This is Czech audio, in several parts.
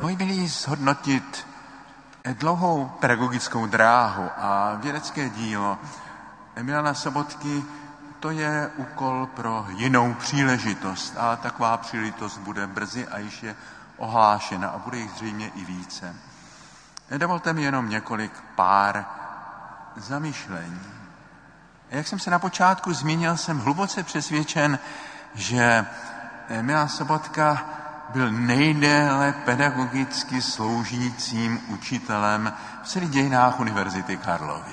milí zhodnotit dlouhou pedagogickou dráhu a vědecké dílo Milana Sobotky, to je úkol pro jinou příležitost. A taková příležitost bude brzy a již je ohlášena a bude jich zřejmě i více. Dovolte mi jenom několik pár zamyšlení. Jak jsem se na počátku zmínil, jsem hluboce přesvědčen, že Milan Sobotka byl nejdéle pedagogicky sloužícím učitelem v celých dějinách Univerzity Karlovy.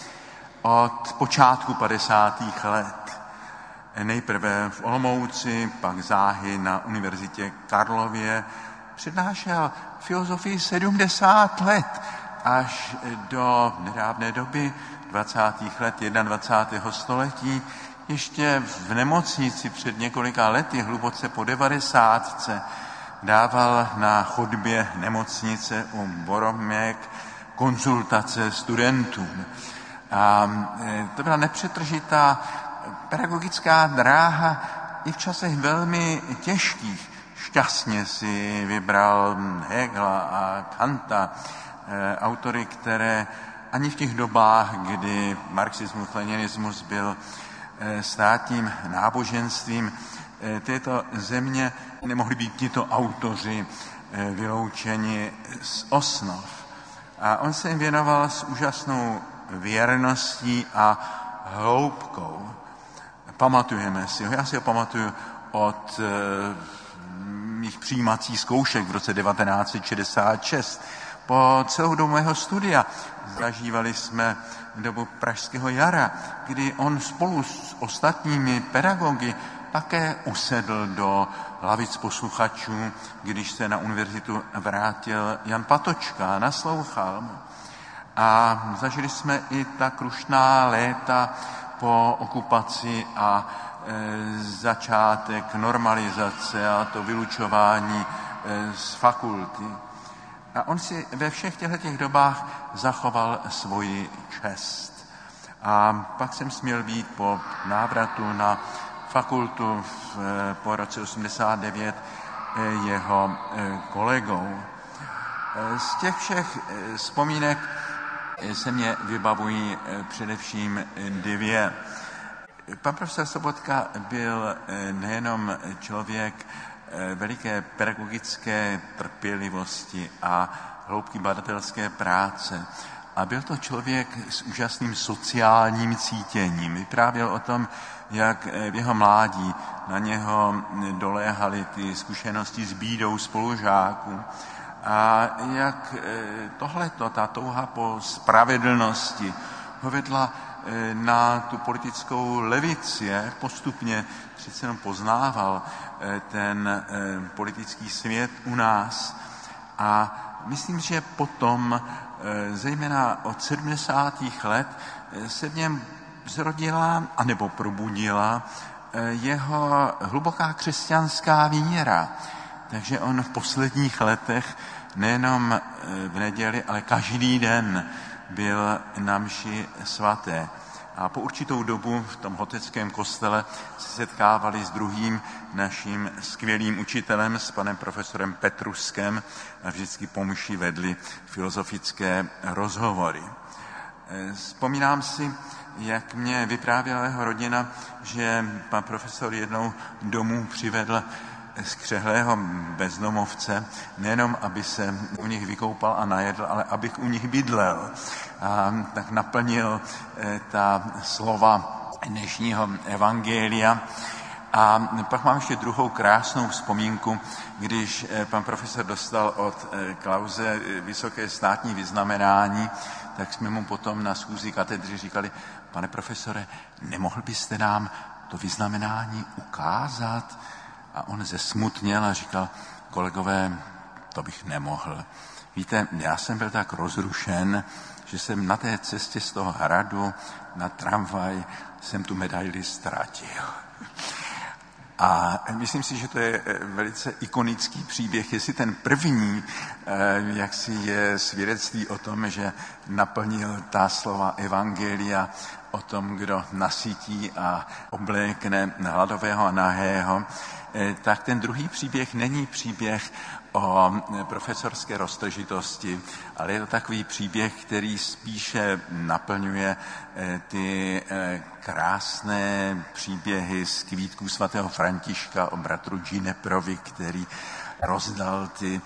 Od počátku 50. let. Nejprve v Olomouci, pak záhy na Univerzitě Karlově. Přednášel filozofii 70 let až do nedávné doby 20. let 21. století. Ještě v nemocnici před několika lety, hluboce po 90. dával na chodbě nemocnice u Boromek konzultace studentům. A to byla nepřetržitá pedagogická dráha i v časech velmi těžkých. Šťastně si vybral Hegela a Kanta, autory, které ani v těch dobách, kdy marxismus, leninismus byl státním náboženstvím této země, nemohli být tito autoři vyloučeni z osnov. A on se jim věnoval s úžasnou věrností a hloubkou. Pamatujeme si ho. Já si ho pamatuju od mých přijímacích zkoušek v roce 1966. Po celou dobu mého studia zažívali jsme dobu Pražského jara, kdy on spolu s ostatními pedagogy také usedl do lavic posluchačů, když se na univerzitu vrátil Jan Patočka, naslouchal mu. A zažili jsme i ta krušná léta po okupaci a začátek normalizace a to vylučování z fakulty. A on si ve všech těchto dobách zachoval svoji čest. A pak jsem směl být po návratu na fakultu po roce 89 jeho kolegou. Z těch všech vzpomínek se mě vybavují především dvě. Pan profesor Sobotka byl nejenom člověk veliké pedagogické trpělivosti a hloubky badatelské práce. A byl to člověk s úžasným sociálním cítěním. Vyprávěl o tom, jak v jeho mládí na něho doléhaly ty zkušenosti s bídou spolužáků. A jak tohleto, ta touha po spravedlnosti ho vedla na tu politickou levici, jak postupně přece jenom poznával ten politický svět u nás. A myslím, že potom, zejména od 70. let, se v něm zrodila, anebo probudila jeho hluboká křesťanská víra. Takže on v posledních letech nejenom v neděli, ale každý den byl na mši svaté. A po určitou dobu v tom hoteckém kostele se setkávali s druhým naším skvělým učitelem, s panem profesorem Petruskem, a vždycky po mši vedli filozofické rozhovory. Vzpomínám si, jak mě vyprávěla jeho rodina, že pan profesor jednou domů přivedl skřehlého bezdomovce, nejenom aby se u nich vykoupal a najedl, ale abych u nich bydlel. A tak naplnil ta slova dnešního evangelia. A pak mám ještě druhou krásnou vzpomínku, když pan profesor dostal od Klause vysoké státní vyznamenání, tak jsme mu potom na schůzi katedry říkali: pane profesore, nemohl byste nám to vyznamenání ukázat? A on zesmutněl a říkal: kolegové, to bych nemohl. Víte, já jsem byl tak rozrušen, že jsem na té cestě z toho hradu na tramvaj jsem tu medaili ztratil. A myslím si, že to je velice ikonický příběh. Jestli ten první, jaksi je svědectví o tom, že naplnil ta slova evangelia o tom, kdo nasytí a oblékne hladového a nahého, tak ten druhý příběh není příběh o profesorské roztržitosti, ale je to takový příběh, který spíše naplňuje ty krásné příběhy z kvítků svatého Františka o bratru Gineprovi, který rozdal ty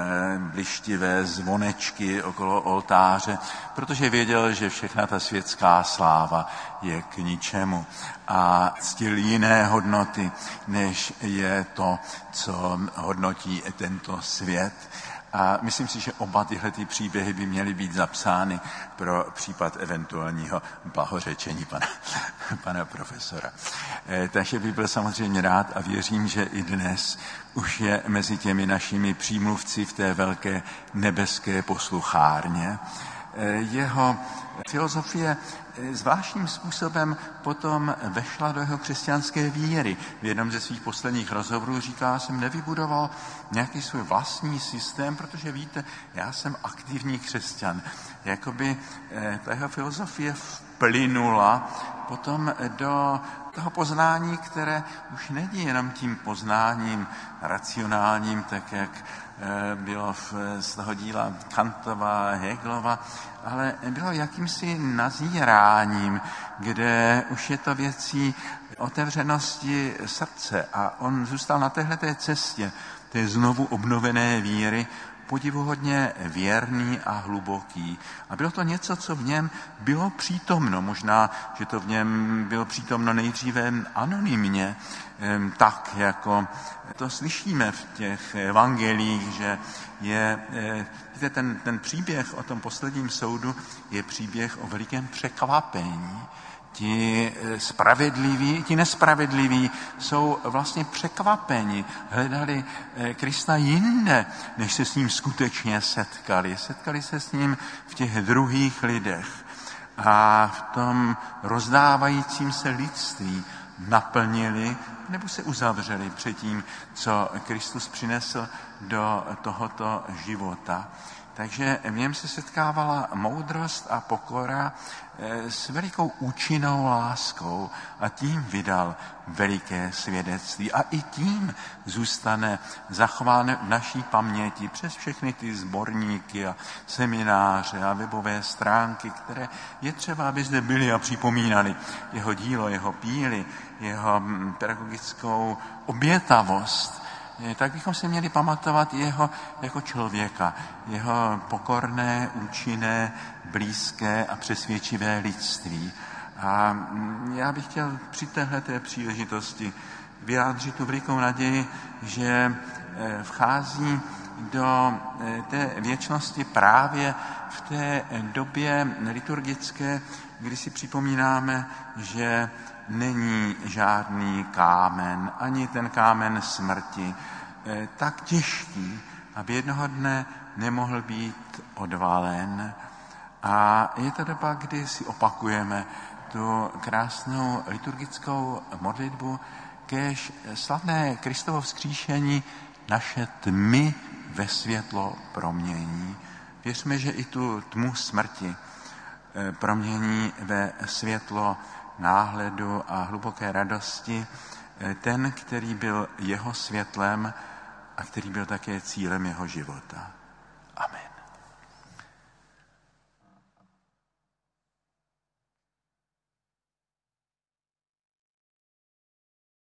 blištivé zvonečky okolo oltáře, protože věděl, že všechna ta světská sláva je k ničemu a ctil jiné hodnoty, než je to, co hodnotí tento svět. A myslím si, že oba tyhle ty příběhy by měly být zapsány pro případ eventuálního blahořečení pana profesora. Takže bych byl samozřejmě rád a věřím, že i dnes už je mezi těmi našimi přímluvci v té velké nebeské posluchárně. Jeho filozofie zvláštním způsobem potom vešla do jeho křesťanské víry. V jednom ze svých posledních rozhovorů říká, jsem nevybudoval nějaký svůj vlastní systém, protože víte, já jsem aktivní křesťan. Jakoby ta jeho filozofie vplynula potom do toho poznání, které už není jenom tím poznáním racionálním, tak jak bylo z toho díla Kantova, Hegelova, ale bylo jakýmsi nazíráním, kde už je to věcí otevřenosti srdce a on zůstal na téhleté cestě té znovu obnovené víry podivuhodně věrný a hluboký. A bylo to něco, co v něm bylo přítomno. Možná, že to v něm bylo přítomno nejdříve anonymně, tak, jako to slyšíme v těch evangelích, že je ten příběh o tom posledním soudu je příběh o velikém překvapení. Ti spravedliví, ti nespravedliví jsou vlastně překvapeni. Hledali Krista jinde, než se s ním skutečně setkali. Setkali se s ním v těch druhých lidech. A v tom rozdávajícím se lidství naplnili nebo se uzavřeli před tím, co Kristus přinesl do tohoto života. Takže v něm se setkávala moudrost a pokora s velikou účinnou láskou a tím vydal veliké svědectví. A i tím zůstane zachováno v naší paměti přes všechny ty sborníky a semináře a webové stránky, které je třeba, aby zde byly a připomínali jeho dílo, jeho píly, jeho pedagogickou obětavost. Tak bychom se měli pamatovat jeho jako člověka, jeho pokorné, účinné, blízké a přesvědčivé lidství. A já bych chtěl při téhleté příležitosti vyjádřit tu velikou naději, že vchází do té věčnosti právě v té době liturgické, kdy si připomínáme, že není žádný kámen, ani ten kámen smrti, tak těžký, aby jednoho dne nemohl být odvalen. A je to doba, kdy si opakujeme tu krásnou liturgickou modlitbu, kéž slavné Kristovo vzkříšení naše tmy ve světlo promění. Věřme, že i tu tmu smrti promění ve světlo náhledu a hluboké radosti ten, který byl jeho světlem a který byl také cílem jeho života.